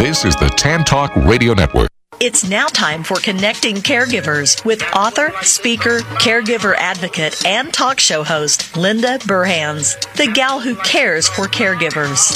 This is the Tan Talk Radio Network. It's now time for Connecting Caregivers with author, speaker, caregiver advocate, and talk show host Linda Burhans, the gal who cares for caregivers.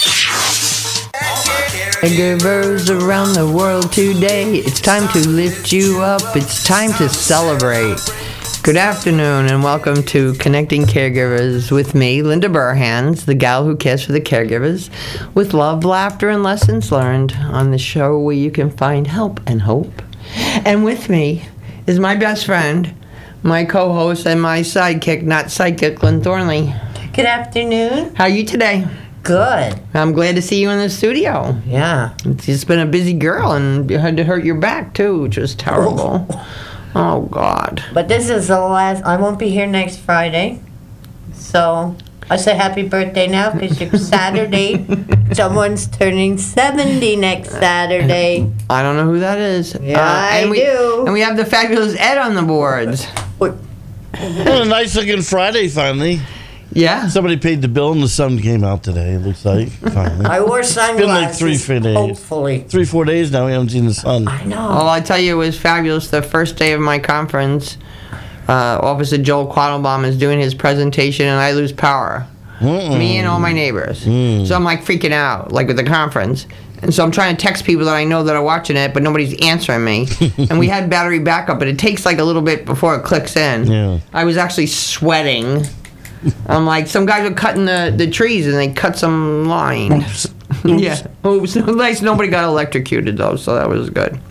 Caregivers around the world today, it's time to lift you up, it's time to celebrate. Good afternoon and welcome to Connecting Caregivers with me, Linda Burhans, the gal who cares for the caregivers, with love, laughter, and lessons learned on the show where you can find help and hope. And with me is my best friend, my co-host, and my sidekick, not sidekick, Lynn Thornley. Good afternoon. How are you today? Good. I'm glad to see you in the studio. Yeah. It's just been a busy girl, and you had to hurt your back, too, which was terrible. Oh, God. But this is the last. I won't be here next Friday. So I say happy birthday now because it's Saturday. Someone's turning 70 next Saturday. I don't know who that is. Yeah, I do. And we have the fabulous Ed on the boards. Well, a nice looking Friday finally. Yeah. Somebody paid the bill and the sun came out today, it looks like, finally. I wore sunglasses. It's been like 3-4 days. Hopefully. 3-4 days now we haven't seen the sun. I know. Well, I tell you, it was fabulous. The first day of my conference, Officer Joel Quattlebaum is doing his presentation, and I lose power. Me and all my neighbors. So I'm like freaking out, like with the conference. And so I'm trying to text people that I know that are watching it, but nobody's answering me. And we had battery backup, but it takes like a little bit before it clicks in. Yeah. I was actually sweating. I'm like, some guys were cutting the trees and they cut some line. Yeah. Oops. Nice. Nobody got electrocuted though, so that was good.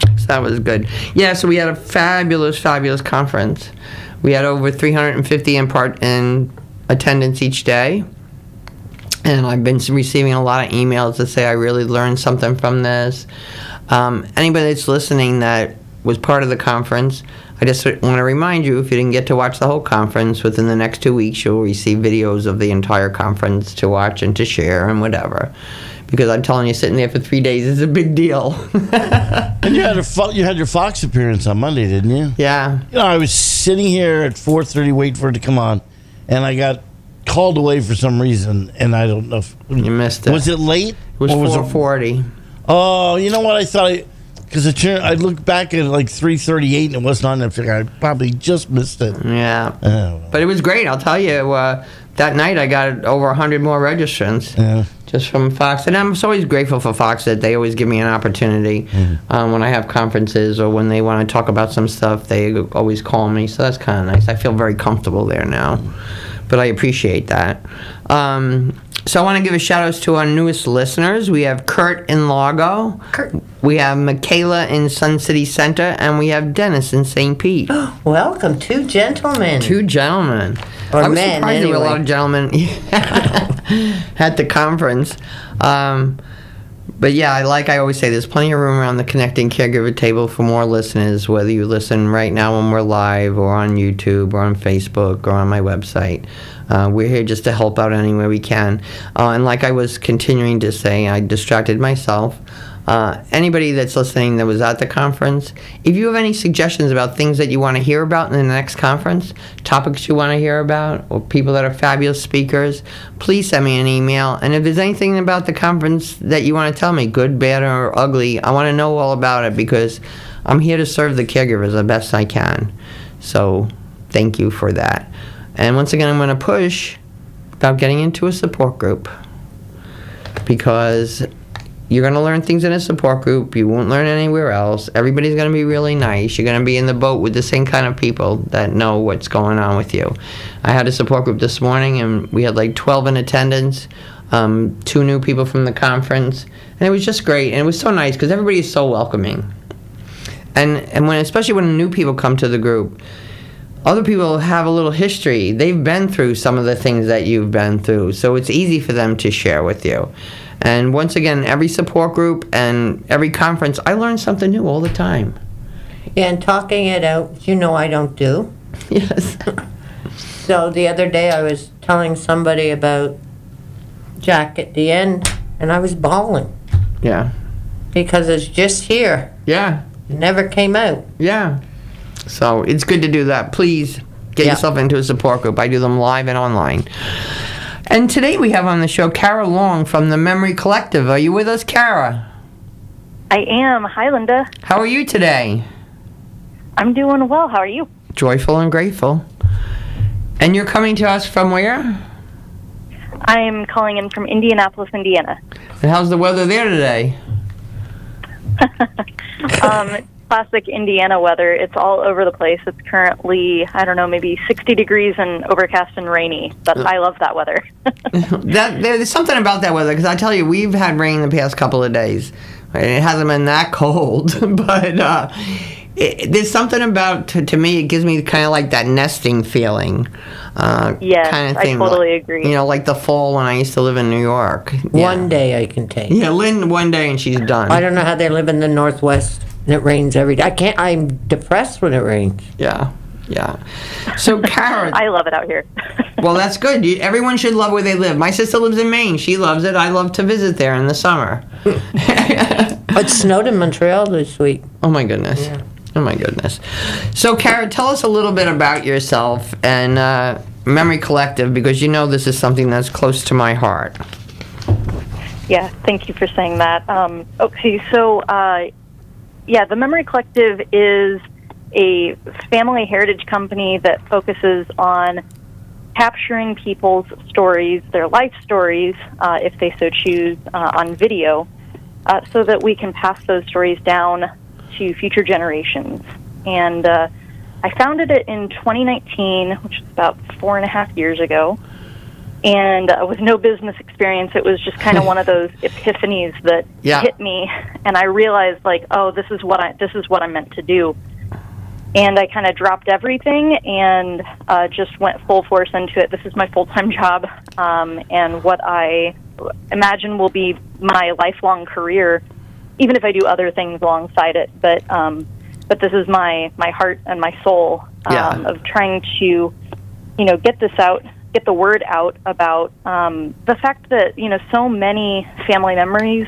Yeah, so we had a fabulous, fabulous conference. We had over 350 in attendance each day. And I've been receiving a lot of emails that say I really learned something from this. Anybody that's listening that was part of the conference, I just want to remind you, if you didn't get to watch the whole conference, within the next 2 weeks you'll receive videos of the entire conference to watch and to share and whatever. Because I'm telling you, sitting there for 3 days is a big deal. And you had your Fox appearance on Monday, didn't you? Yeah. You know, I was sitting here at 4:30 waiting for it to come on, and I got called away for some reason, and I don't know if... You missed it. Was it late? It was 4:40. Oh, you know what? I thought because I looked back at like 3:38 and it wasn't on. I figured I probably just missed it. Yeah. Oh. But it was great. I'll tell you, that night I got over 100 more registrants. Yeah. Just from Fox. And I'm always grateful for Fox that they always give me an opportunity when I have conferences or when they want to talk about some stuff. They always call me. So that's kind of nice. I feel very comfortable there now. But I appreciate that. So I want to give a shout out to our newest listeners. We have Kurt in Largo. Kurt. We have Michaela in Sun City Center. And we have Dennis in St. Pete. Welcome, two gentlemen. Two gentlemen. Or I was men, surprised there were a lot anyway. of gentlemen at the conference. But yeah, I always say, there's plenty of room around the Connecting Caregiver table for more listeners, whether you listen right now when we're live or on YouTube or on Facebook or on my website. We're here just to help out any way we can. And like I was continuing to say, I distracted myself. Anybody that's listening that was at the conference, if you have any suggestions about things that you want to hear about in the next conference, topics you want to hear about, or people that are fabulous speakers, please send me an email. And if there's anything about the conference that you want to tell me, good, bad, or ugly, I want to know all about it because I'm here to serve the caregivers the best I can. So thank you for that. And once again, I'm going to push about getting into a support group because you're going to learn things in a support group. You won't learn anywhere else. Everybody's going to be really nice. You're going to be in the boat with the same kind of people that know what's going on with you. I had a support group this morning, and we had like 12 in attendance, 2 new people from the conference, and it was just great. And it was so nice because everybody is so welcoming. And when, especially when new people come to the group, other people have a little history. They've been through some of the things that you've been through, so it's easy for them to share with you. And once again, every support group and every conference, I learn something new all the time. Yeah, and talking it out, I don't do. Yes. So the other day I was telling somebody about Jack at the end, and I was bawling. Yeah. Because it's just here. Yeah. It never came out. Yeah. So it's good to do that. Please get yourself into a support group. I do them live and online. And today we have on the show Kara Long from the Memory Collective. Are you with us, Kara? I am. Hi, Linda. How are you today? I'm doing well. How are you? Joyful and grateful. And you're coming to us from where? I'm calling in from Indianapolis, Indiana. And how's the weather there today? Classic Indiana weather. It's all over the place. It's currently, I don't know, maybe 60 degrees and overcast and rainy. But I love that weather. There's something about that weather, because I tell you, we've had rain the past couple of days. And it hasn't been that cold, but there's something about, to me, it gives me kind of like that nesting feeling. Yes, kind of I thing. totally agree. You know, like the fall when I used to live in New York. Yeah. One day I can take. Yeah, Lynn, one day and she's done. I don't know how they live in the Northwest and it rains every day. I'm depressed when it rains. Yeah. So, Kara. I love it out here. Well, that's good. Everyone should love where they live. My sister lives in Maine. She loves it. I love to visit there in the summer. It snowed in Montreal this week. Oh, my goodness. Yeah. Oh, my goodness. So, Kara, tell us a little bit about yourself and Memory Collective, because you know this is something that's close to my heart. Yeah, thank you for saying that. Okay, so, the Memory Collective is a family heritage company that focuses on capturing people's stories, their life stories, if they so choose, on video, so that we can pass those stories down to future generations. And I founded it in 2019, which is about 4.5 years ago, and with no business experience. It was just kind of one of those epiphanies that hit me, and I realized, like, oh, this is what I'm meant to do. And I kind of dropped everything and just went full force into it. This is my full-time job, and what I imagine will be my lifelong career, even if I do other things alongside it. But this is my heart and my soul of trying to, get this out, get the word out about the fact that, so many family memories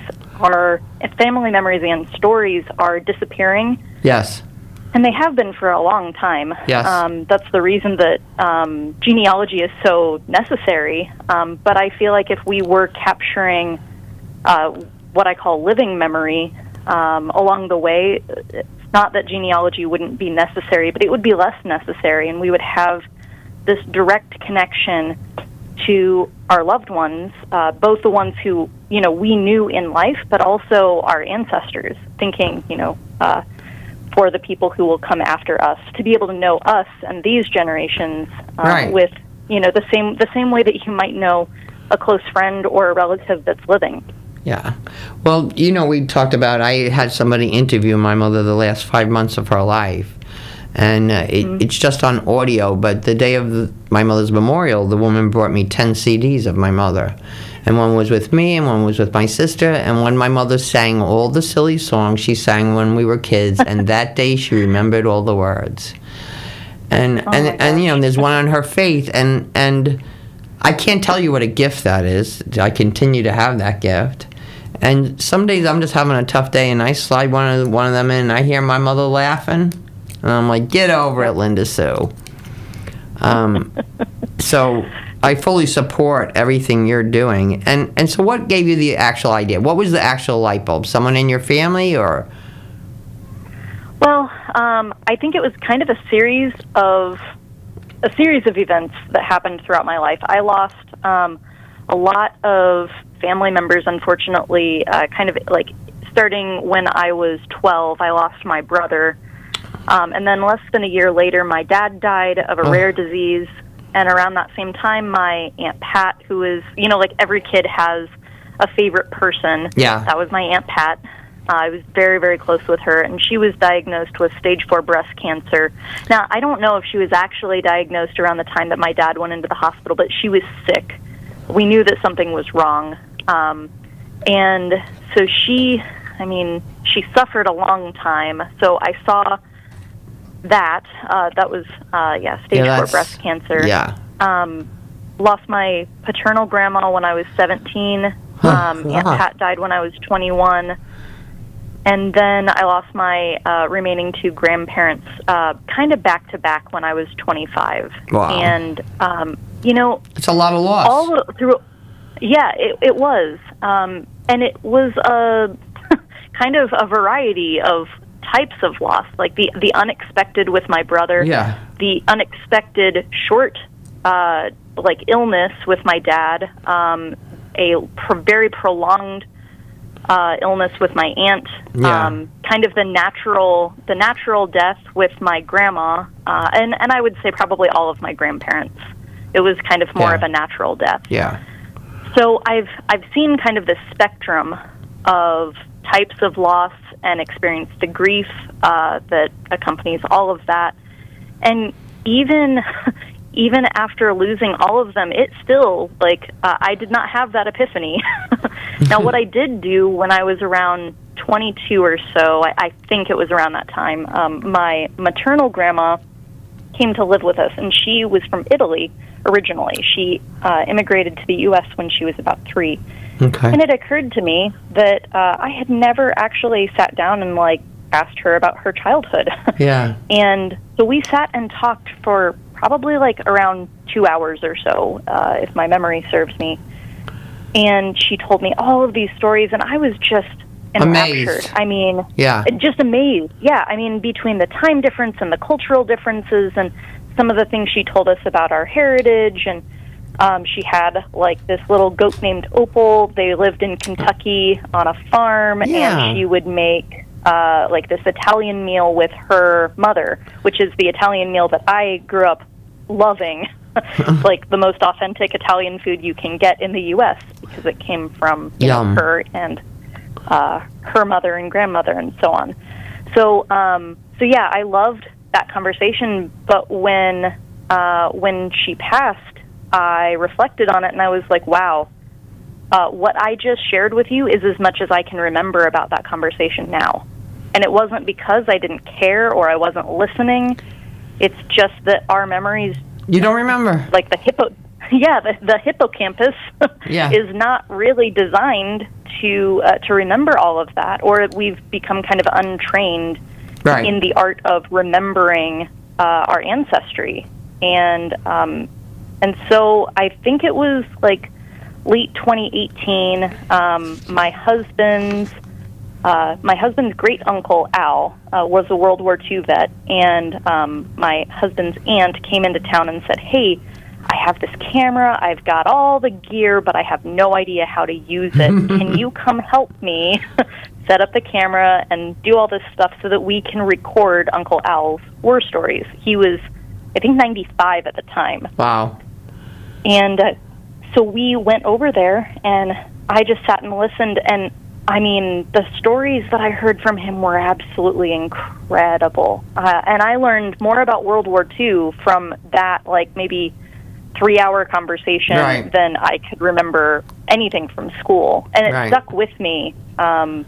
and stories are disappearing. Yes. And they have been for a long time. Yes. That's the reason that genealogy is so necessary. But I feel like if we were capturing what I call living memory along the way, it's not that genealogy wouldn't be necessary, but it would be less necessary, and we would have this direct connection to our loved ones, both the ones who, we knew in life, but also our ancestors, thinking, for the people who will come after us, to be able to know us and these generations with, the same way that you might know a close friend or a relative that's living. Yeah. Well, we talked about, I had somebody interview my mother the last 5 months of her life. And it's just on audio, but the day of my mother's memorial, the woman brought me 10 CDs of my mother. And one was with me, and one was with my sister, and when my mother sang all the silly songs she sang when we were kids, and that day she remembered all the words. And there's one on her faith, and I can't tell you what a gift that is. I continue to have that gift. And some days I'm just having a tough day, and I slide one of them in, and I hear my mother laughing, and I'm like, get over it, Linda Sue. So I fully support everything you're doing. And so what gave you the actual idea? What was the actual light bulb? Someone in your family, or? Well, I think it was kind of a series of events that happened throughout my life. I lost a lot of family members, unfortunately, kind of like starting when I was 12. I lost my brother. And then less than a year later, my dad died of a rare disease. And around that same time, my Aunt Pat, who is, like every kid has a favorite person. Yeah. That was my Aunt Pat. I was very, very close with her, and she was diagnosed with stage 4 breast cancer. Now, I don't know if she was actually diagnosed around the time that my dad went into the hospital, but she was sick. We knew that something was wrong. And so she suffered a long time. So I saw that was stage 4 breast cancer. Yeah. Lost my paternal grandma when I was 17. Aunt Pat died when I was 21, and then I lost my remaining 2 grandparents kind of back to back when I was 25. Wow. And it's a lot of loss. All through, it was, and it was kind of a variety of types of loss, like the unexpected with my brother, the unexpected short like illness with my dad, very prolonged illness with my aunt, kind of the natural death with my grandma, and I would say probably all of my grandparents. It was kind of more of a natural death. Yeah. So I've seen kind of this spectrum of types of loss and experienced the grief that accompanies all of that, and even after losing all of them, it still, I did not have that epiphany. Now, what I did do when I was around 22 or so, I think it was around that time, my maternal grandma came to live with us, and she was from Italy originally. She immigrated to the U.S. when she was about 3. Okay. And it occurred to me that I had never actually sat down and, asked her about her childhood. Yeah. And so we sat and talked for probably around 2 hours or so, if my memory serves me. And she told me all of these stories, and I was just enraptured. Amazed. I mean, just amazed. Yeah, I mean, between the time difference and the cultural differences and some of the things she told us about our heritage. And she had, this little goat named Opal. They lived in Kentucky on a farm, and she would make this Italian meal with her mother, which is the Italian meal that I grew up loving, the most authentic Italian food you can get in the U.S. because it came from her and her mother and grandmother and so on. So yeah, I loved that conversation. But when she passed, I reflected on it, and I was like, wow. What I just shared with you is as much as I can remember about that conversation now. And it wasn't because I didn't care or I wasn't listening. It's just that our memories... You don't remember. The hippocampus is not really designed to remember all of that, or we've become kind of untrained in the art of remembering our ancestry. And so I think it was late 2018, my husband's great uncle Al was a World War II vet, and my husband's aunt came into town and said, "Hey, I have this camera. I've got all the gear, but I have no idea how to use it. Can you come help me set up the camera and do all this stuff so that we can record Uncle Al's war stories?" He was, I think, 95 at the time. Wow. And so we went over there, and I just sat and listened, and I mean, the stories that I heard from him were absolutely incredible. And I learned more about World War II from that, maybe 3-hour conversation than I could remember anything from school. And it stuck with me. And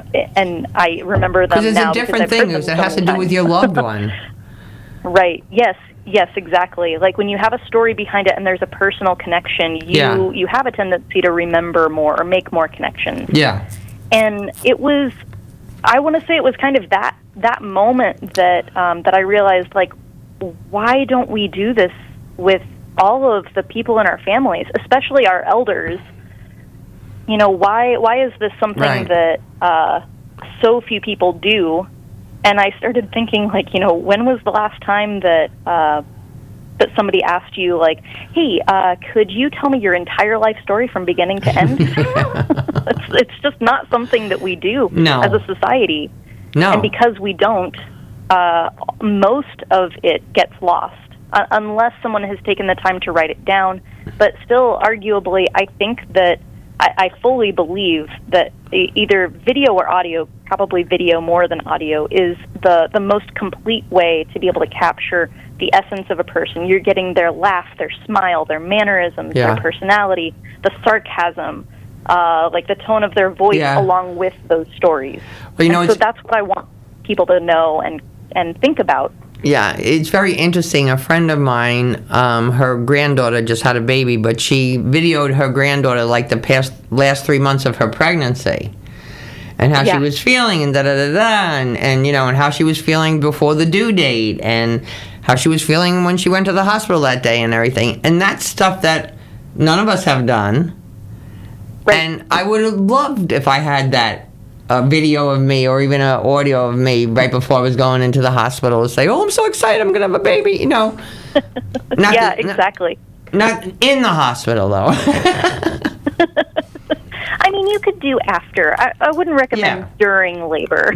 I remember them now. Because it's a different thing. It has to do with your loved one. Right. Yes, exactly. When you have a story behind it and there's a personal connection, you have a tendency to remember more or make more connections. Yeah. And it was, I want to say it was kind of that moment that I realized, why don't we do this with all of the people in our families, especially our elders? You know, why is this something that so few people do? And I started thinking, when was the last time that somebody asked you, hey, could you tell me your entire life story from beginning to end? It's just not something that we do as a society. No. And because we don't, most of it gets lost, unless someone has taken the time to write it down. But still, arguably, I think that I fully believe that either video or audio, probably video more than audio, is the most complete way to be able to capture the essence of a person. You're getting their laugh, their smile, their mannerisms, their personality, the sarcasm, the tone of their voice along with those stories. Well, so that's what I want people to know and think about. Yeah, it's very interesting. A friend of mine, her granddaughter just had a baby, but she videoed her granddaughter the last 3 months of her pregnancy, and how she was feeling, and and how she was feeling before the due date, and how she was feeling when she went to the hospital that day, and everything. And that's stuff that none of us have done. Right. And I would have loved if I had that a video of me or even an audio of me right before I was going into the hospital to say, "Oh, I'm so excited, I'm gonna have a baby," you know. Yeah, exactly. Not in the hospital though. I mean, you could do after. I wouldn't recommend during labor.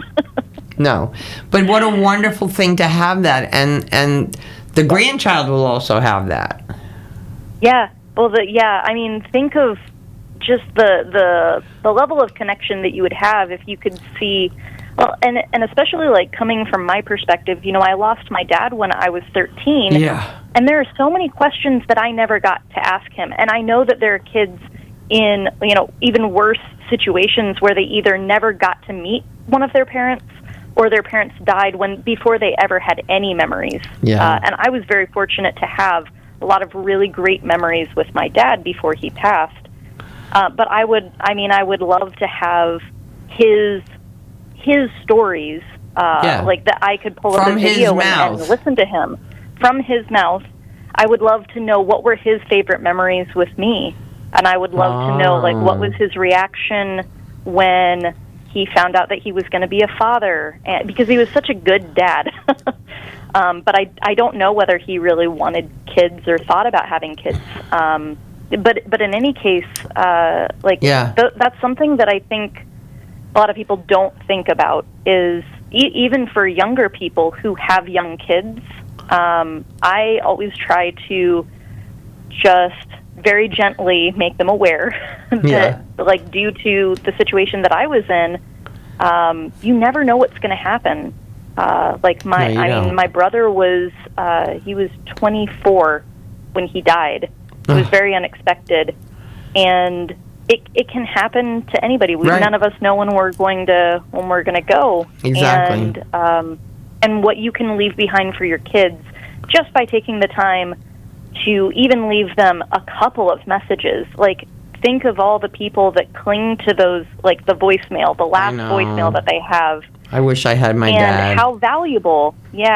No. But what a wonderful thing to have that, and the grandchild will also have that. Yeah. Well, I mean, think of just the level of connection that you would have if you could see. Well, and especially like coming from my perspective, you know, I lost my dad when I was 13. Yeah. And there are so many questions that I never got to ask him. And I know that there are kids in, you know, even worse situations where they either never got to meet one of their parents or their parents died before they ever had any memories. Yeah. And I was very fortunate to have a lot of really great memories with my dad before he passed. But I would love to have his stories, like that I could pull up a video and listen to him from his mouth. I would love to know what were his favorite memories with me, and I would love to know like what was his reaction when he found out that he was going to be a father, because he was such a good dad. But I don't know whether he really wanted kids or thought about having kids. But in any case, that's something that I think a lot of people don't think about is even for younger people who have young kids. I always try to just very gently make them aware that, like, due to the situation that I was in, you never know what's going to happen. My brother was he was 24 when he died. It was very unexpected, and it can happen to anybody. None of us know when we're going to go. Exactly. And what you can leave behind for your kids just by taking the time to even leave them a couple of messages. Like, think of all the people that cling to those, like the voicemail, the last voicemail that they have. I wish I had my dad. And how valuable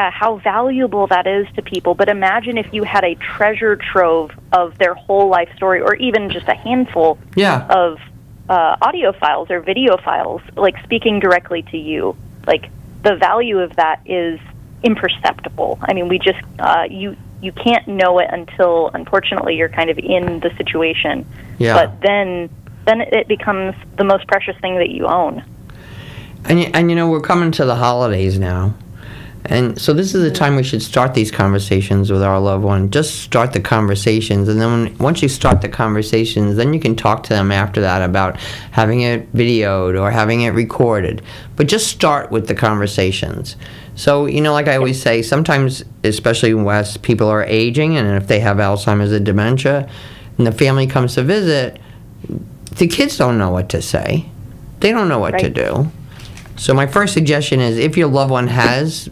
that is to people. But imagine if you had a treasure trove of their whole life story, or even just a handful of audio files or video files, like speaking directly to you. Like, the value of that is imperceptible. I mean, we just you can't know it until, unfortunately, you're kind of in the situation. Yeah. But then it becomes the most precious thing that you own. And you know, we're coming to the holidays now. And so this is the time we should start these conversations with our loved one. Just start the conversations, and then once you start the conversations, then you can talk to them after that about having it videoed or having it recorded. But just start with the conversations. So, you know, like I always say, sometimes, especially in West, people are aging, and if they have Alzheimer's or dementia, and the family comes to visit, the kids don't know what to say. They don't know what to do. So my first suggestion is, if your loved one has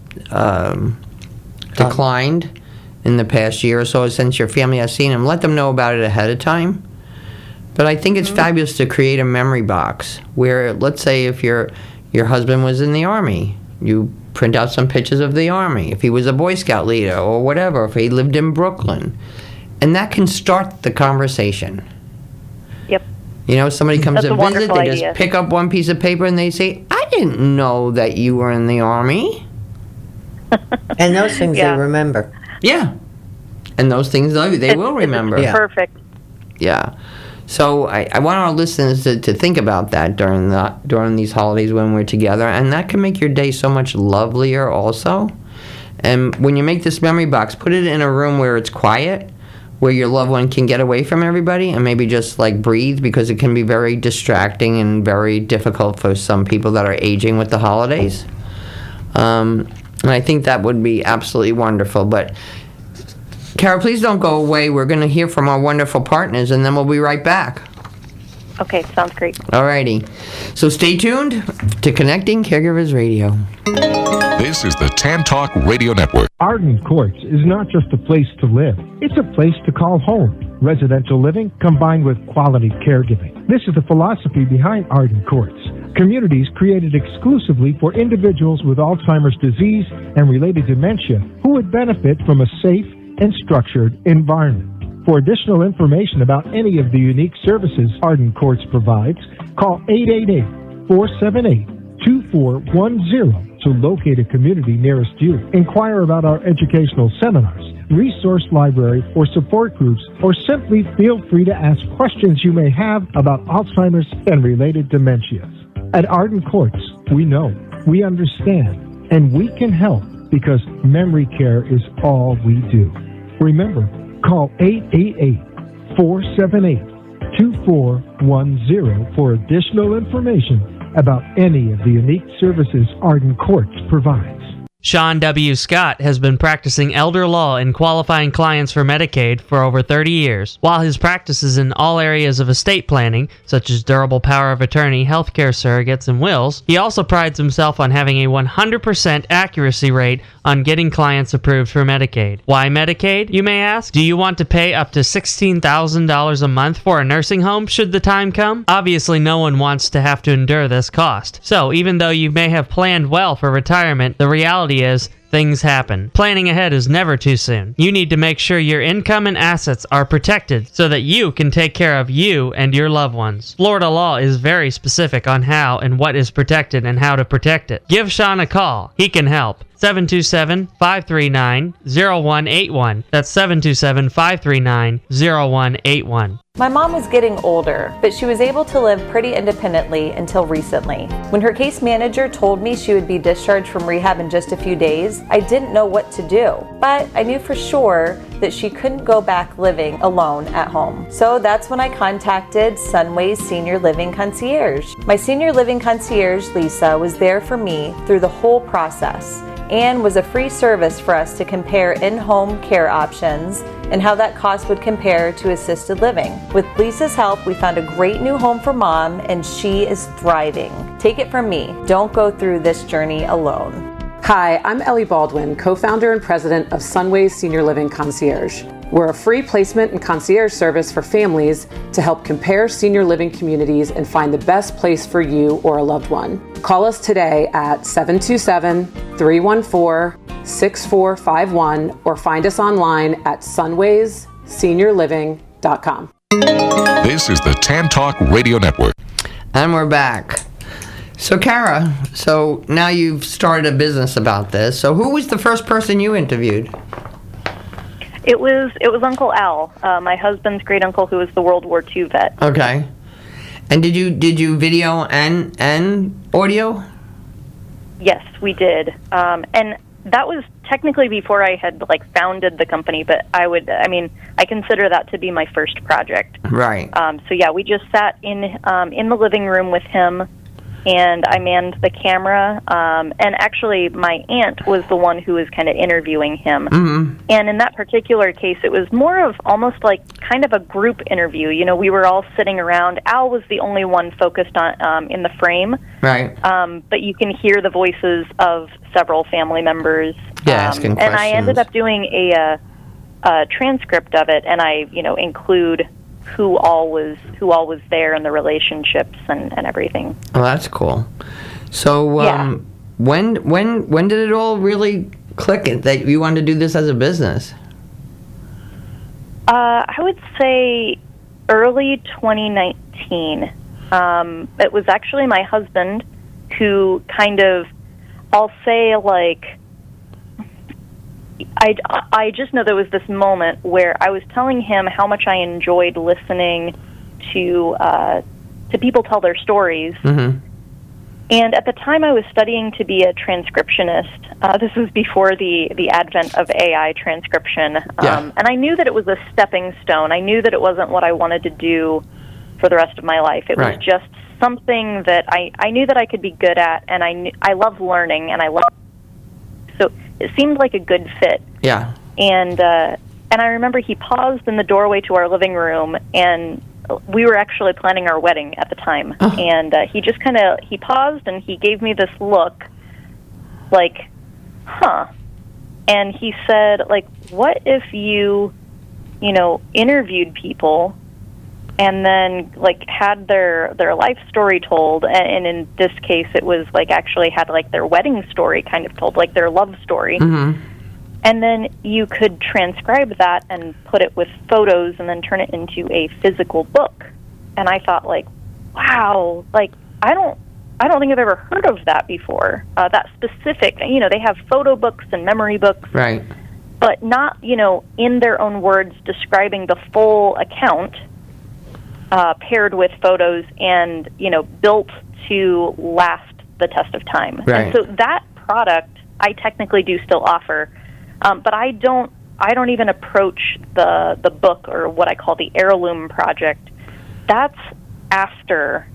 declined in the past year or so since your family has seen them, let them know about it ahead of time. But I think it's fabulous to create a memory box where, let's say, if your husband was in the Army, you print out some pictures of the Army. If he was a Boy Scout leader or whatever, if he lived in Brooklyn. And that can start the conversation. Yep. You know, somebody comes to visit, they idea. just pick up one piece of paper and they say, I didn't know that you were in the Army. And those things they remember. Yeah. And those things they will remember. It's perfect. Yeah. So I want our listeners to think about that during these holidays when we're together, and that can make your day so much lovelier also. And when you make this memory box, put it in a room where it's quiet, where your loved one can get away from everybody and maybe just like breathe, because it can be very distracting and very difficult for some people that are aging with the holidays. And I think that would be absolutely wonderful. But Kara, please don't go away. We're going to hear from our wonderful partners, and then we'll be right back. Okay, sounds great. Alrighty. So stay tuned to Connecting Caregivers Radio. This is the Tan Talk Radio Network. Arden Courts is not just a place to live. It's a place to call home. Residential living combined with quality caregiving. This is the philosophy behind Arden Courts. Communities created exclusively for individuals with Alzheimer's disease and related dementia who would benefit from a safe and structured environment. For additional information about any of the unique services Arden Courts provides, call 478-2410 to locate a community nearest you. Inquire about our educational seminars, resource library, or support groups, or simply feel free to ask questions you may have about Alzheimer's and related dementias. At Arden Courts, we know, we understand, and we can help because memory care is all we do. Remember, call 888-478-2410 for additional information about any of the unique services Arden Courts provides. Sean W. Scott has been practicing elder law and qualifying clients for Medicaid for over 30 years. While his practice is in all areas of estate planning, such as durable power of attorney, healthcare surrogates, and wills, he also prides himself on having a 100% accuracy rate on getting clients approved for Medicaid. Why Medicaid, you may ask? Do you want to pay up to $16,000 a month for a nursing home should the time come? Obviously, no one wants to have to endure this cost. So, even though you may have planned well for retirement, the reality is things happen. Planning ahead is never too soon. You need to make sure your income and assets are protected so that you can take care of you and your loved ones. Florida law is very specific on how and what is protected and how to protect it. Give Sean a call. He can help. 727-539-0181. That's 727-539-0181. My mom was getting older, but she was able to live pretty independently until recently. When her case manager told me she would be discharged from rehab in just a few days, I didn't know what to do. But I knew for sure that she couldn't go back living alone at home. So that's when I contacted Sunways Senior Living Concierge. My Senior Living Concierge, Lisa, was there for me through the whole process and was a free service for us to compare in-home care options and how that cost would compare to assisted living. With Lisa's help, we found a great new home for Mom, and she is thriving. Take it from me, don't go through this journey alone. Hi, I'm Ellie Baldwin, co-founder and president of Sunways Senior Living Concierge. We're a free placement and concierge service for families to help compare senior living communities and find the best place for you or a loved one. Call us today at 727-314-6451 or find us online at sunwaysseniorliving.com. This is the Tan Talk Radio Network. And we're back. So, Kara, so now you've started a business about this. So who was the first person you interviewed? It was Uncle Al, my husband's great uncle, who was the World War II vet. Okay. And did you video and audio? Yes, we did. And that was technically before I had founded the company, but I consider that to be my first project. Right. So yeah, we just sat in the living room with him, and I manned the camera. And actually, my aunt was the one who was kind of interviewing him. Mm-hmm. And in that particular case, it was more of almost kind of a group interview. You know, we were all sitting around. Al was the only one focused on in the frame. Right. But you can hear the voices of several family members. Asking questions. And I ended up doing a transcript of it, and I, include who all was there and the relationships and everything. Oh, that's cool. So, yeah. when did it all really click that you wanted to do this as a business? I would say early 2019. It was actually my husband who kind of, I'll say I just know there was this moment where I was telling him how much I enjoyed listening to people tell their stories. Mm-hmm. And at the time I was studying to be a transcriptionist. This was before the advent of AI transcription. And I knew that it was a stepping stone. I knew that it wasn't what I wanted to do for the rest of my life. It was just something that I knew that I could be good at, and I love learning, and so it seemed like a good fit. Yeah. And I remember he paused in the doorway to our living room, and we were actually planning our wedding at the time. Oh. And he just he paused, and he gave me this look huh. And he said, what if you interviewed people and then had their life story told, and in this case it was actually had their wedding story kind of told, their love story. Mm-hmm. And then you could transcribe that and put it with photos and then turn it into a physical book. And I thought, wow, I I don't think I've ever heard of that before. That specific, they have photo books and memory books, Right. but not, in their own words describing the full account, paired with photos and, built to last the test of time. Right. And so that product I technically do still offer, but I don't even approach the book, or what I call the Heirloom Project. That's after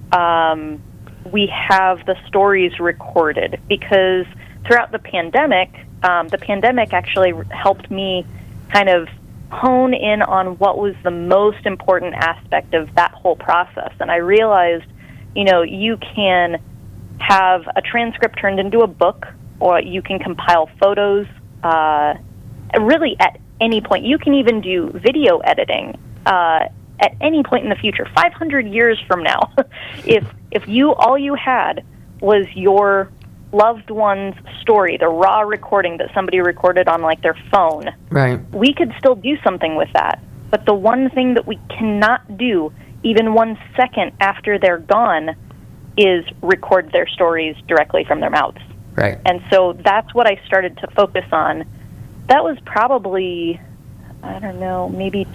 we have the stories recorded, because throughout the pandemic actually helped me kind of hone in on what was the most important aspect of that whole process. And I realized, you can have a transcript turned into a book, or you can compile photos, really at any point. You can even do video editing at any point in the future, 500 years from now. if all you had was your loved one's story, the raw recording that somebody recorded on like their phone, Right. we could still do something with that. But the one thing that we cannot do, even 1 second after they're gone, is record their stories directly from their mouths. Right. And so that's what I started to focus on. That was probably, I don't know,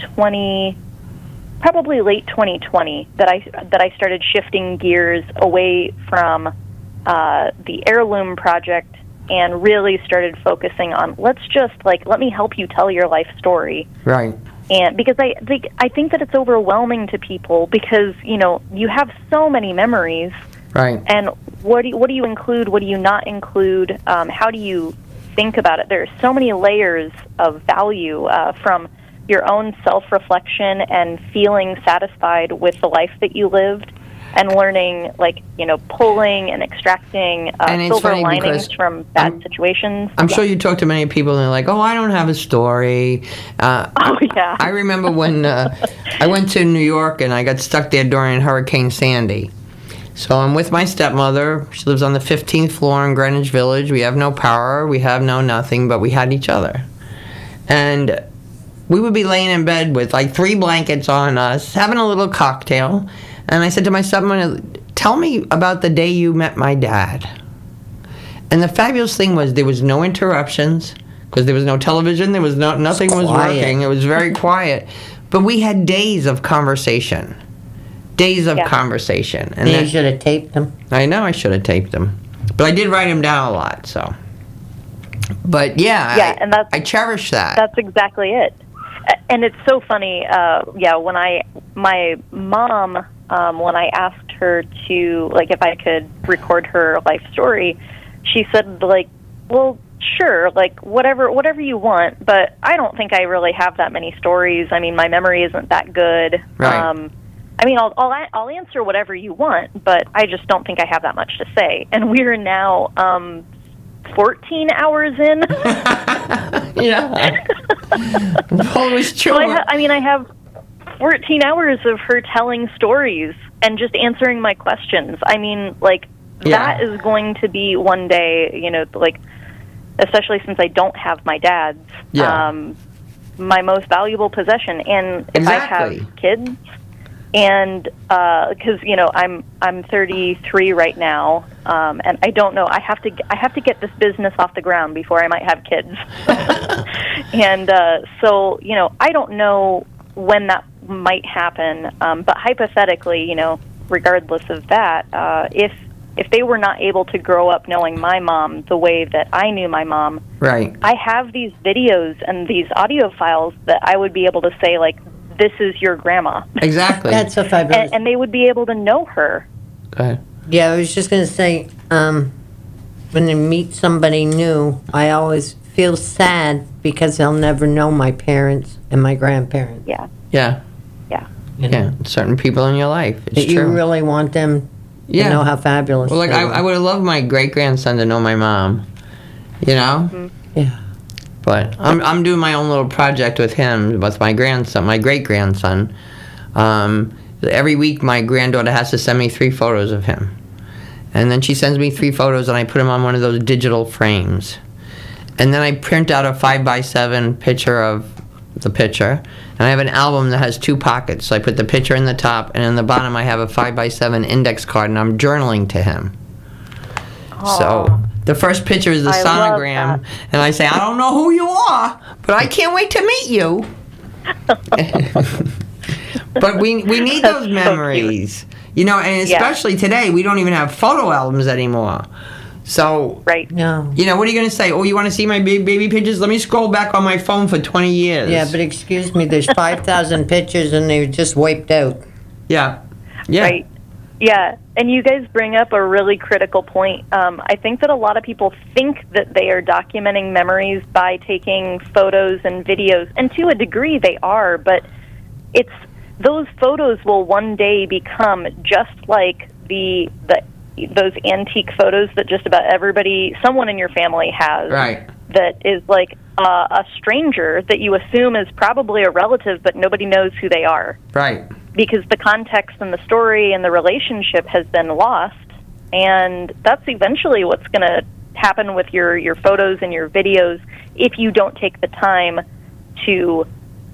probably late 2020 that I started shifting gears away from the Heirloom Project and really started focusing on, let me help you tell your life story. Right. And because I think that it's overwhelming to people, because you have so many memories. Right. And what do you include? What do you not include? How do you think about it? There's so many layers of value from your own self-reflection and feeling satisfied with the life that you lived, and learning, pulling and extracting silver linings from bad situations. I'm sure you talk to many people and they're like, oh, I don't have a story. Oh, yeah. I remember when I went to New York and I got stuck there during Hurricane Sandy. So I'm with my stepmother. She lives on the 15th floor in Greenwich Village. We have no power. We have no nothing, but we had each other. And we would be laying in bed with like 3 blankets on us, having a little cocktail. And I said to my stepmother, tell me about the day you met my dad. And the fabulous thing was there was no interruptions, because there was no television, there was nothing was working. It was very quiet. But we had days of conversation. Days of conversation. And you should have taped them. I know I should have taped them. But I did write them down a lot, so. But and I cherish that. That's exactly it. And it's so funny, when my mom, when I asked her to, if I could record her life story, she said, well, sure, whatever you want, but I don't think I really have that many stories. I mean, my memory isn't that good. Right. I'll answer whatever you want, but I just don't think I have that much to say. And we're now 14 hours in. Yeah. Well, it's true. So I have 14 hours of her telling stories and just answering my questions. That is going to be one day, especially since I don't have my dad's, my most valuable possession. And if I have kids, and because I'm 33 right now, and I don't know, I have to get this business off the ground before I might have kids. And so I don't know when that might happen, but hypothetically, regardless of that, if they were not able to grow up knowing my mom the way that I knew my mom, right, I have these videos and these audio files that I would be able to say, this is your grandma. Exactly. That's so fabulous. And they would be able to know her. Go ahead. Yeah, I was just going to say, when they meet somebody new, I always feel sad because they'll never know my parents and my grandparents. Yeah. Yeah. Yeah. Yeah. Certain people in your life. It's that true. You really want them to know how fabulous. Well, I would have loved my great grandson to know my mom. Mm-hmm. Yeah. But I'm doing my own little project with him, with my grandson, my great grandson. Every week, my granddaughter has to send me 3 photos of him, and then she sends me 3 photos, and I put them on one of those digital frames, and then I print out a 5x7 picture of the picture, and I have an album that has 2 pockets. So I put the picture in the top, and in the bottom I have a 5x7 index card, and I'm journaling to him. So the first picture is the I love sonogram, and I say, I don't know who you are, but I can't wait to meet you. But we need those memories, you know, and especially today, we don't even have photo albums anymore. So, No. you know, what are you going to say? Oh, you want to see my baby pictures? Let me scroll back on my phone for 20 years. Yeah, but excuse me, there's 5,000 pictures and they're just wiped out. Yeah. Yeah. Right. Yeah, and you guys bring up a really critical point. I think that a lot of people think that they are documenting memories by taking photos and videos, and to a degree they are, but those photos will one day become just like those antique photos that just about someone in your family has. Right. That is like a stranger that you assume is probably a relative, but nobody knows who they are. Right. Because the context and the story and the relationship has been lost, and that's eventually what's going to happen with your photos and your videos if you don't take the time to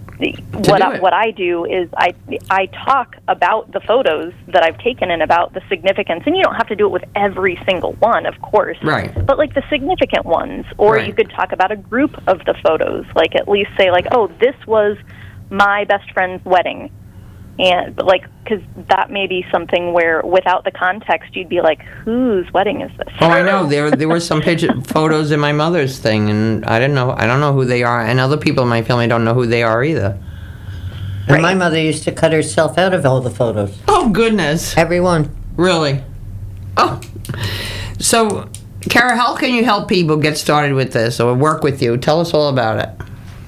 what I do is I talk about the photos that I've taken and about the significance, and you don't have to do it with every single one, of course, right? But like the significant ones, or you could talk about a group of the photos, like at least say like, oh, this was my best friend's wedding. And like, because that may be something where, without the context, you'd be like, "Whose wedding is this?" Oh, I know. There were some photos in my mother's thing, and I don't know who they are, and other people in my family don't know who they are either. And my mother used to cut herself out of all the photos. Oh goodness! Every one. Really? Oh. So, Kara, how can you help people get started with this or work with you? Tell us all about it.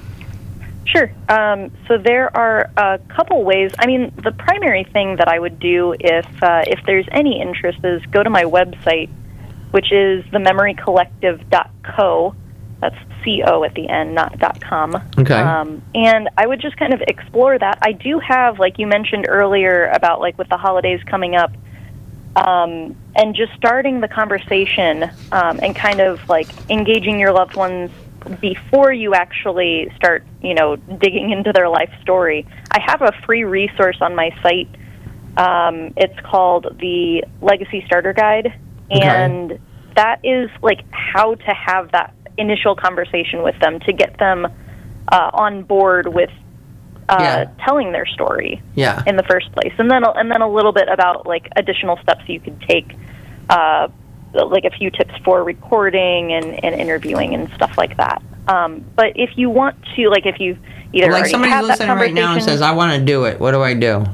Sure. So there are a couple ways. I mean, the primary thing that I would do if there's any interest is go to my website, which is thememorycollective.co. That's C-O at the end, not .com. Okay. And I would just kind of explore that. I do have, like you mentioned earlier, about like with the holidays coming up, and just starting the conversation and kind of like engaging your loved ones before you actually start, digging into their life story. I have a free resource on my site. It's called the Legacy Starter Guide, and that is like how to have that initial conversation with them to get them on board with telling their story in the first place, and then a little bit about like additional steps you could take. Like a few tips for recording and interviewing and stuff like that. But if you want to, like if you've either like already somebody's had that listening right now and says, I want to do it, what do I do?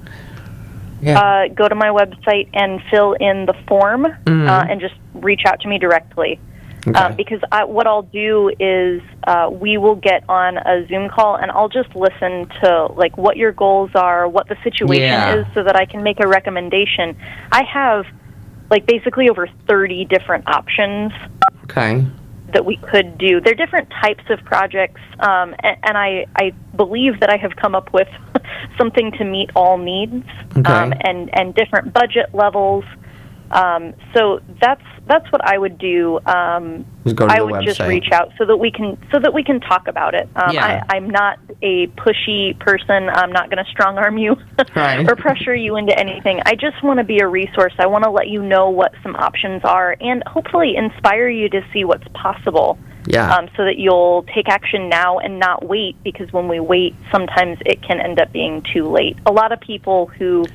Go to my website and fill in the form and just reach out to me directly. Okay. Because what I'll do is we will get on a Zoom call and I'll just listen to like what your goals are, what the situation is, so that I can make a recommendation. I have like basically over 30 different options that we could do. They're different types of projects, and I believe that I have come up with something to meet all needs and different budget levels. So that's what I would do. I would just reach out so that we can talk about it. I'm not a pushy person. I'm not going to strong arm you or pressure you into anything. I just want to be a resource. I want to let you know what some options are and hopefully inspire you to see what's possible. So that you'll take action now and not wait, because when we wait, sometimes it can end up being too late. A lot of people who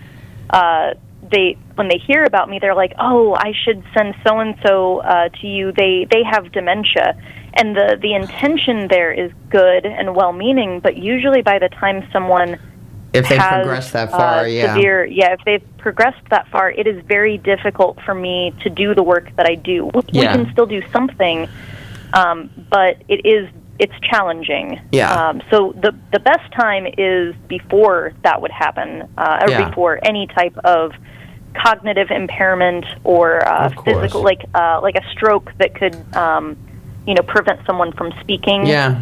when they hear about me, they're like, "Oh, I should send so and so to you. They have dementia," and the intention there is good and well-meaning, but usually by the time someone if they've progressed that far, if they've progressed that far, it is very difficult for me to do the work that I do. We can still do something, but it's challenging. So the best time is before that would happen, or before any type of cognitive impairment or physical, like a stroke that could, prevent someone from speaking.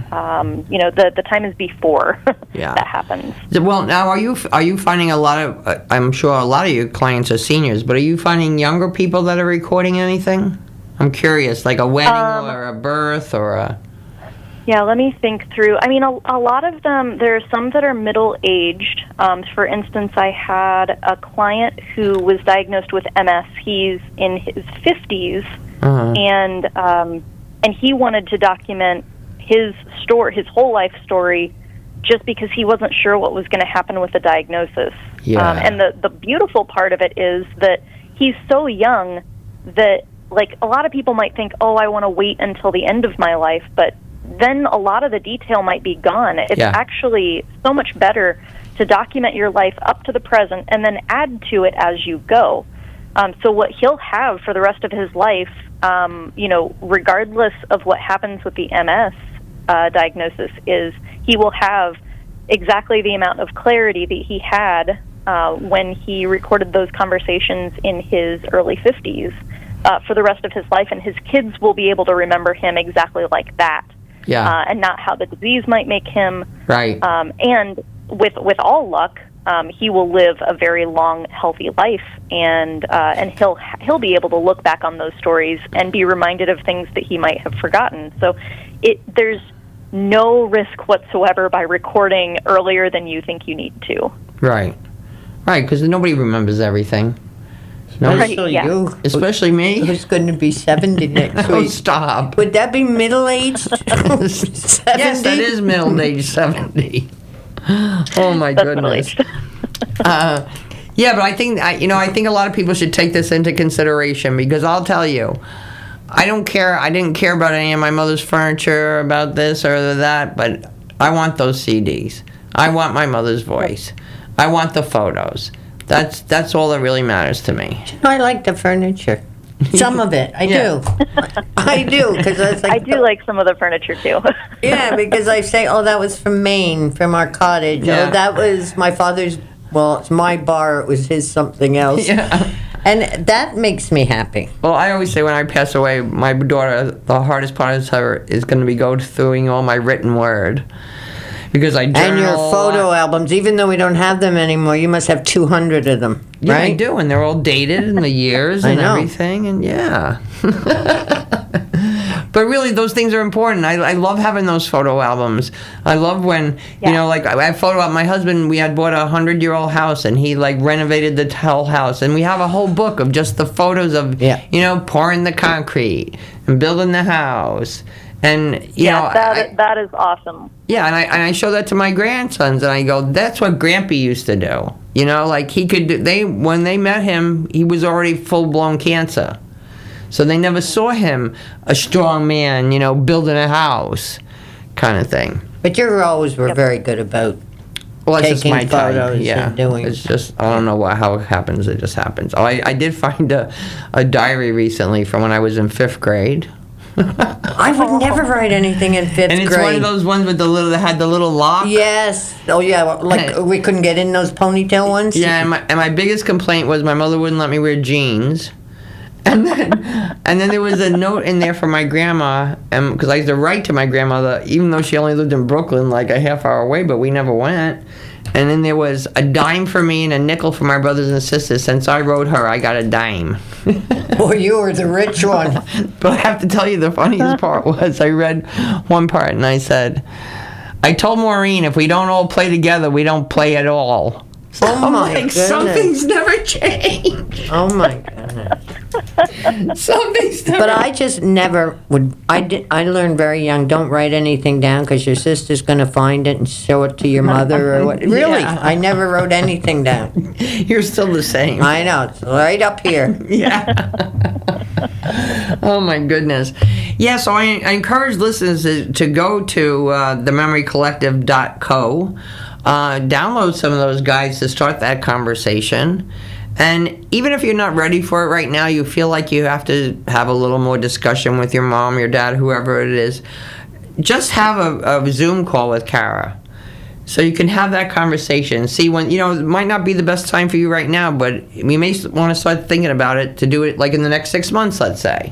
The time is before that happens. Well, now are you finding a lot of? I'm sure a lot of your clients are seniors, but are you finding younger people that are recording anything? I'm curious, like a wedding or a birth or a. Yeah, let me think through. I mean, a lot of them, there are some that are middle-aged. For instance, I had a client who was diagnosed with MS. He's in his 50s, and he wanted to document his whole life story, just because he wasn't sure what was going to happen with the diagnosis. And the beautiful part of it is that he's so young that, like, a lot of people might think, oh, I want to wait until the end of my life, but then a lot of the detail might be gone. It's actually so much better to document your life up to the present and then add to it as you go. So what he'll have for the rest of his life, regardless of what happens with the MS diagnosis, is he will have exactly the amount of clarity that he had when he recorded those conversations in his early 50s for the rest of his life, and his kids will be able to remember him exactly like that, and not how the disease might make him. Right. And with all luck, he will live a very long, healthy life, and he'll be able to look back on those stories and be reminded of things that he might have forgotten. So there's no risk whatsoever by recording earlier than you think you need to. Right, because nobody remembers everything. Especially you. Especially me. Who's going to be 70 next week. Oh, stop. Would that be middle-aged? Yes, that is middle-aged 70. Oh, my goodness. Yeah, but I think a lot of people should take this into consideration, because I'll tell you, I don't care. I didn't care about any of my mother's furniture, about this or that, but I want those CDs. I want my mother's voice. I want the photos. That's all that really matters to me. I like the furniture. Some of it, I do. I do, because I do like some of the furniture too. Yeah, because I say, oh, that was from Maine, from our cottage. Yeah. Oh, that was my father's. Well, it's my bar. It was his something else. Yeah. And that makes me happy. Well, I always say when I pass away, my daughter, the hardest part of her is going to be going through all my written word. Because I journal. And your photo albums, even though we don't have them anymore, you must have 200 of them, Yeah, right? I do, and they're all dated and the years and everything, and yeah. But really, those things are important. I love having those photo albums. I love when, like I photo out my husband, we had bought a 100-year-old house, and he renovated the whole house, and we have a whole book of just the photos of, pouring the concrete and building the house. And that is awesome. Yeah, and I show that to my grandsons, and I go, that's what Grampy used to do. He could do. When they met him, he was already full-blown cancer, so they never saw him a strong man, building a house, kind of thing. But you always were very good about taking my photos and doing. It's just, I don't know how it happens. It just happens. Oh, I did find a diary recently from when I was in 5th grade. I would never write anything in 5th grade. And it's one of those ones with that had the little lock. Yes. Oh yeah, we couldn't get in those ponytail ones. Yeah, and my biggest complaint was my mother wouldn't let me wear jeans. And then there was a note in there for my grandma, because I used to write to my grandmother, even though she only lived in Brooklyn, like a half hour away, but we never went. And then there was a dime for me and a nickel for my brothers and sisters. Since I wrote her, I got a dime. Boy, you were the rich one. But I have to tell you, the funniest part was I read one part and I said, I told Maureen, if we don't all play together, we don't play at all. So Oh my goodness. Some things never change. Oh my goodness. Some things never. But I just never would. I learned very young. Don't write anything down because your sister's going to find it and show it to your mother or what. Really, Yeah. I never wrote anything down. You're still the same. I know, it's right up here. Yeah. Oh my goodness. Yeah, so I encourage listeners to go to thememorycollective.co, download some of those guides to start that conversation. And even if you're not ready for it right now, you feel like you have to have a little more discussion with your mom, your dad, whoever it is, just have a Zoom call with Kara. So you can have that conversation. See, when, it might not be the best time for you right now, but we may want to start thinking about it to do it like in the next 6 months, let's say.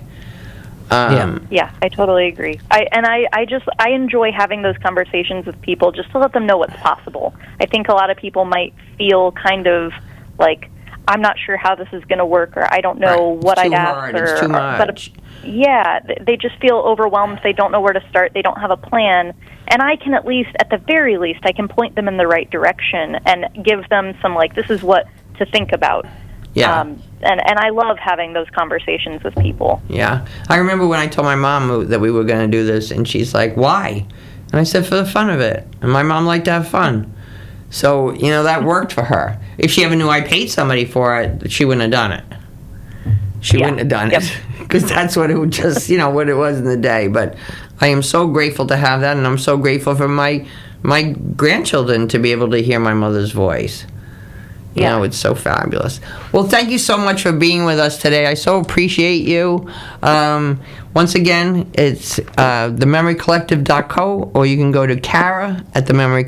Yeah, I totally agree. I enjoy having those conversations with people just to let them know what's possible. I think a lot of people might feel kind of like, I'm not sure how this is going to work, or I don't know what I'd ask. It's too much. But they just feel overwhelmed. They don't know where to start. They don't have a plan. And I can at the very least, I can point them in the right direction and give them some, this is what to think about. Yeah. And I love having those conversations with people. Yeah. I remember when I told my mom that we were going to do this, and she's like, why? And I said, for the fun of it. And my mom liked to have fun. So, that worked for her. If she ever knew I paid somebody for it, she wouldn't have done it. She wouldn't have done it. Because that's what it would just, what it was in the day. But I am so grateful to have that, and I'm so grateful for my grandchildren to be able to hear my mother's voice. It's so fabulous. Well, thank you so much for being with us today. I so appreciate you. Once again, it's thememorycollective.co, or you can go to Kara at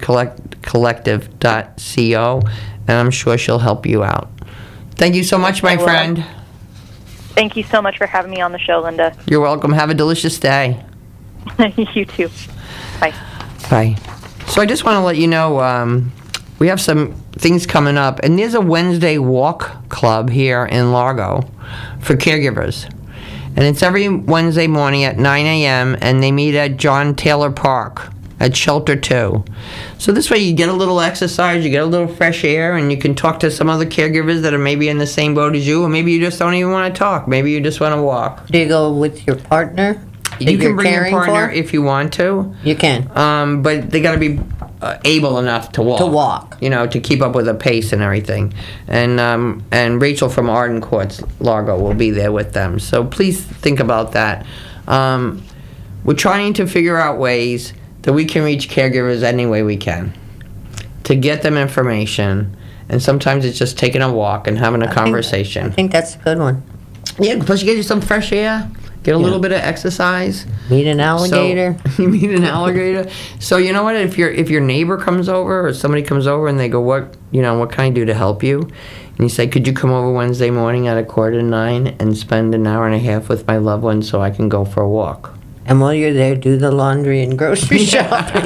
thememorycollective.co, and I'm sure she'll help you out. Thank you so much, my friend. Thank you so much for having me on the show, Linda. You're welcome. Have a delicious day. You too. Bye. Bye. So I just want to let you know, we have some things coming up, and there's a Wednesday walk club here in Largo for caregivers, and it's every Wednesday morning at 9 a.m. and they meet at John Taylor Park at Shelter 2. So this way you get a little exercise, you get a little fresh air, and you can talk to some other caregivers that are maybe in the same boat as you, or maybe you just don't even want to talk. Maybe you just want to walk. Do you go with your partner? You can bring your partner if you want to. You can. But they got to be able enough to walk. To walk. To keep up with the pace and everything. And Rachel from Arden Courts, Largo, will be there with them. So please think about that. We're trying to figure out ways that we can reach caregivers any way we can to get them information. And sometimes it's just taking a walk and having a conversation. I think that's a good one. Yeah, plus you get you some fresh air. Get a little bit of exercise. Meet an alligator. So, you meet an alligator. So you know what? If your neighbor comes over or somebody comes over and they go, what can I do to help you? And you say, could you come over Wednesday morning at 8:45 and spend an hour and a half with my loved one so I can go for a walk? And while you're there, do the laundry and grocery shopping.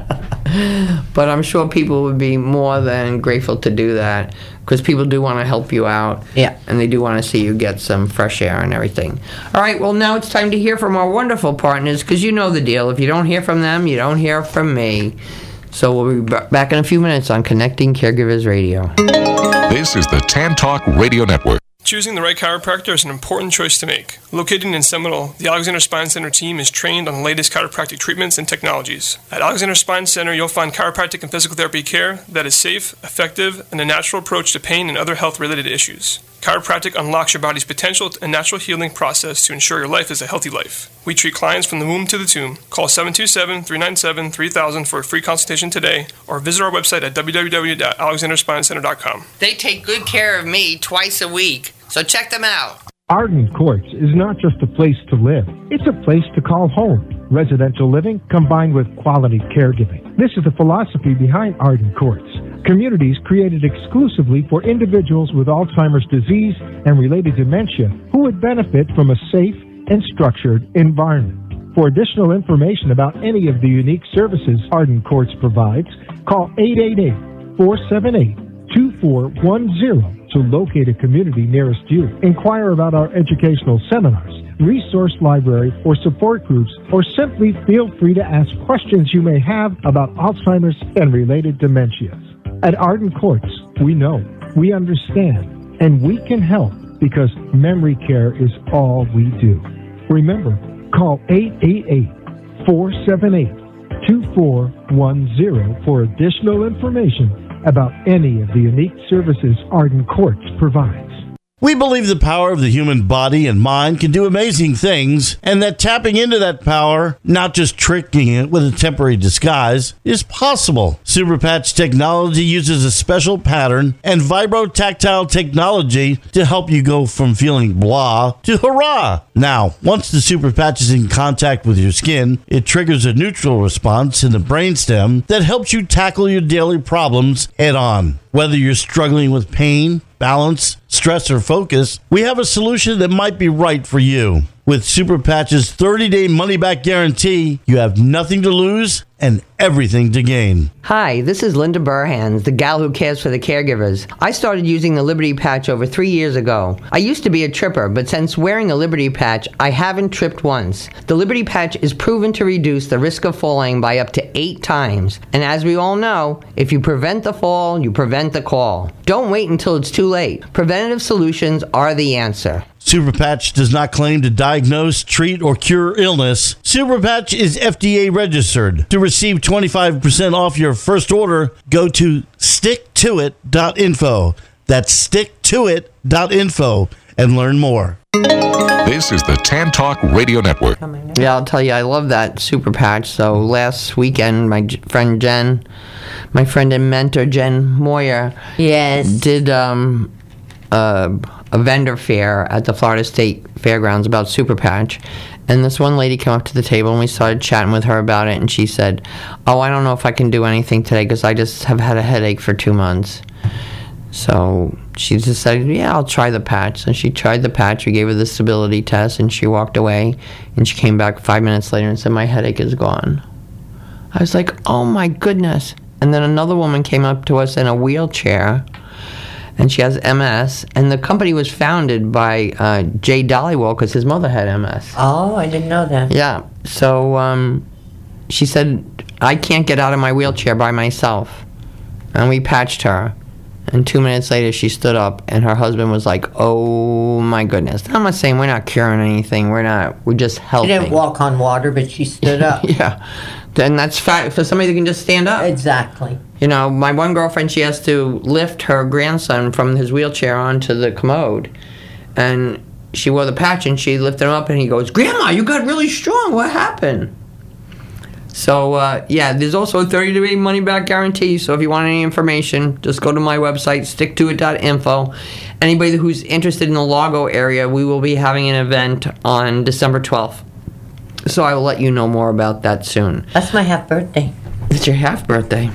But I'm sure people would be more than grateful to do that, because people do want to help you out. Yeah. And they do want to see you get some fresh air and everything. All right, well, now it's time to hear from our wonderful partners, because you know the deal. If you don't hear from them, you don't hear from me. So we'll be back in a few minutes on Connecting Caregivers Radio. This is the Tan Talk Radio Network. Choosing the right chiropractor is an important choice to make. Located in Seminole, the Alexander Spine Center team is trained on the latest chiropractic treatments and technologies. At Alexander Spine Center, you'll find chiropractic and physical therapy care that is safe, effective, and a natural approach to pain and other health-related issues. Chiropractic unlocks your body's potential and natural healing process to ensure your life is a healthy life. We treat clients from the womb to the tomb. Call 727-397-3000 for a free consultation today, or visit our website at www.alexanderspinecenter.com. They take good care of me twice a week, so check them out. Arden Courts is not just a place to live. It's a place to call home. Residential living combined with quality caregiving. This is the philosophy behind Arden Courts. Communities created exclusively for individuals with Alzheimer's disease and related dementia who would benefit from a safe and structured environment. For additional information about any of the unique services Arden Courts provides, call 888-478-2410 to locate a community nearest you. Inquire about our educational seminars, resource library, or support groups, or simply feel free to ask questions you may have about Alzheimer's and related dementias. At Arden Courts, we know, we understand, and we can help because memory care is all we do. Remember, call 888-478-2410 for additional information about any of the unique services Arden Courts provides. We believe the power of the human body and mind can do amazing things, and that tapping into that power, not just tricking it with a temporary disguise, is possible. Superpatch technology uses a special pattern and vibrotactile technology to help you go from feeling blah to hurrah. Now, once the Superpatch is in contact with your skin, it triggers a neutral response in the brainstem that helps you tackle your daily problems head on. Whether you're struggling with pain, balance, stress, or focus, we have a solution that might be right for you. With Superpatch's 30-day money-back guarantee, you have nothing to lose and everything to gain. Hi, this is Linda Burhans, the gal who cares for the caregivers. I started using the Liberty Patch over 3 years ago. I used to be a tripper, but since wearing the Liberty Patch, I haven't tripped once. The Liberty Patch is proven to reduce the risk of falling by up to 8 times. And as we all know, if you prevent the fall, you prevent the call. Don't wait until it's too late. Preventative solutions are the answer. Superpatch does not claim to diagnose, treat, or cure illness. Superpatch is FDA registered. To receive 25% off your first order, go to sticktoit.info. That's sticktoit.info and learn more. This is the Tan Talk Radio Network. Yeah, I'll tell you, I love that Super Patch. So last weekend, my friend Jen, my friend and mentor Jen Moyer, did a vendor fair at the Florida State Fairgrounds about Super Patch. And this one lady came up to the table and we started chatting with her about it. And she said, "Oh, I don't know if I can do anything today because I just have had a headache for 2 months." So she just said, "Yeah, I'll try the patch." And she tried the patch. We gave her the stability test and she walked away. And she came back 5 minutes later and said, "My headache is gone." I was like, "Oh my goodness." And then another woman came up to us in a wheelchair. And she has MS, and the company was founded by Jay Dollywall because his mother had MS. Oh, I didn't know that. Yeah, so she said, "I can't get out of my wheelchair by myself." And we patched her. And 2 minutes later, she stood up, and her husband was like, "Oh my goodness." I'm not saying we're not curing anything. We're just helping. She didn't walk on water, but she stood up. Yeah. And that's fact for somebody that can just stand up. Exactly. You know, my one girlfriend, she has to lift her grandson from his wheelchair onto the commode. And she wore the patch and she lifted him up and he goes, "Grandma, you got really strong. What happened?" So, yeah, there's also a 30-day money-back guarantee. So if you want any information, just go to my website, sticktoit.info. Anybody who's interested in the Largo area, we will be having an event on December 12th. So I will let you know more about that soon. That's my half birthday. It's your half birthday.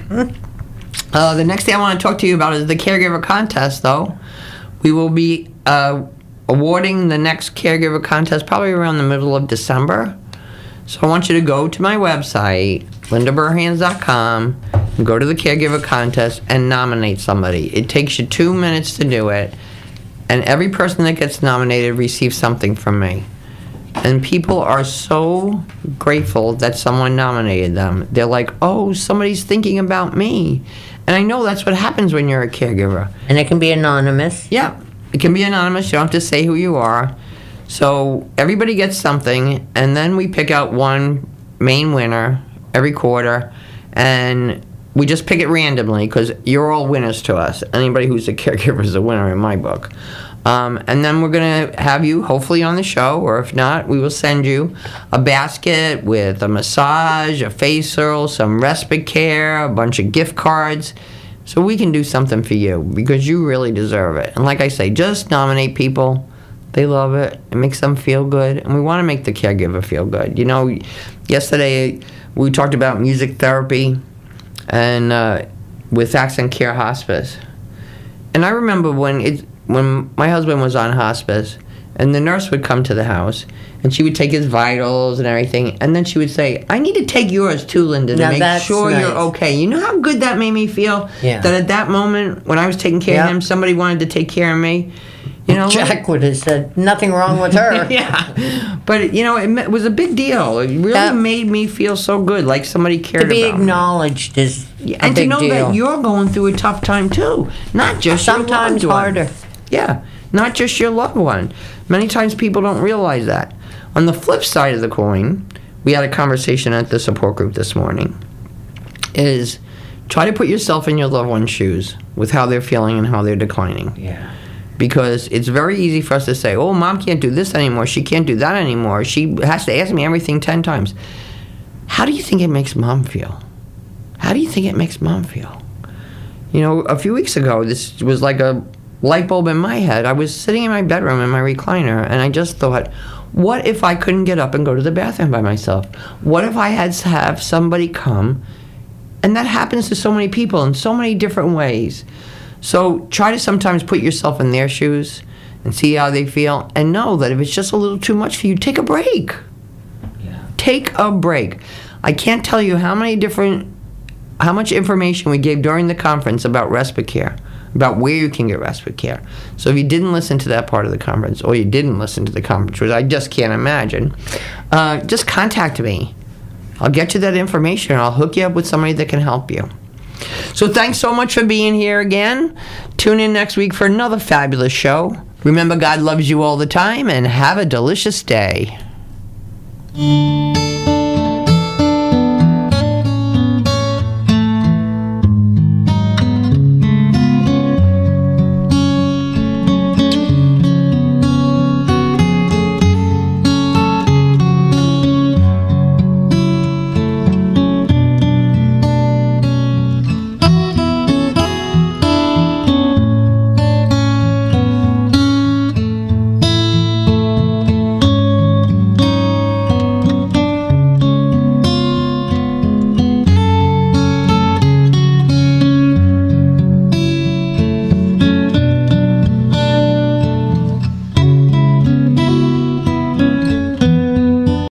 The next thing I want to talk to you about is the caregiver contest, though. We will be awarding the next caregiver contest probably around the middle of December. So I want you to go to my website, lindaburhans.com, and go to the caregiver contest and nominate somebody. It takes you 2 minutes to do it, and every person that gets nominated receives something from me. And people are so grateful that someone nominated them. They're like, "Oh, somebody's thinking about me." And I know that's what happens when you're a caregiver. And it can be anonymous. Yeah, it can be anonymous. You don't have to say who you are. So everybody gets something, and then we pick out one main winner every quarter, and we just pick it randomly because you're all winners to us. Anybody who's a caregiver is a winner in my book. And then we're going to have you hopefully on the show, or if not, we will send you a basket with a massage, a facial, some respite care, a bunch of gift cards, so we can do something for you because you really deserve it. And like I say, just nominate people. They love it. It makes them feel good, and we want to make the caregiver feel good. You know, yesterday we talked about music therapy and with Accent Care Hospice. And I remember when my husband was on hospice, and the nurse would come to the house, and she would take his vitals and everything, and then she would say, "I need to take yours too, Linda, to make sure you're okay." You know how good that made me feel? Yeah. That at that moment, when I was taking care of him, somebody wanted to take care of me. You know, Jack would have said, "Nothing wrong with her." Yeah. But, you know, it was a big deal. It really made me feel so good, like somebody cared about me. To be acknowledged is a and big to know deal. that you're going through a tough time too, not just Sometimes your loved one. harder. Yeah, not just your loved one. Many times people don't realize that. On the flip side of the coin, we had a conversation at the support group this morning, is try to put yourself in your loved one's shoes with how they're feeling and how they're declining. Yeah. Because it's very easy for us to say, "Oh, Mom can't do this anymore. She can't do that anymore. She has to ask me everything 10 times. How do you think it makes Mom feel? How do you think it makes Mom feel? You know, a few weeks ago, this was like a light bulb in my head. I was sitting in my bedroom in my recliner, and I just thought, what if I couldn't get up and go to the bathroom by myself? What if I had to have somebody come? And that happens to so many people in so many different ways. So try to sometimes put yourself in their shoes and see how they feel, and know that if it's just a little too much for you, take a break. Yeah. Take a break. I can't tell you how much information we gave during the conference about respite care, about where you can get respite care. So if you didn't listen to that part of the conference, or you didn't listen to the conference, which I just can't imagine, just contact me. I'll get you that information, and I'll hook you up with somebody that can help you. So thanks so much for being here again. Tune in next week for another fabulous show. Remember, God loves you all the time, and have a delicious day.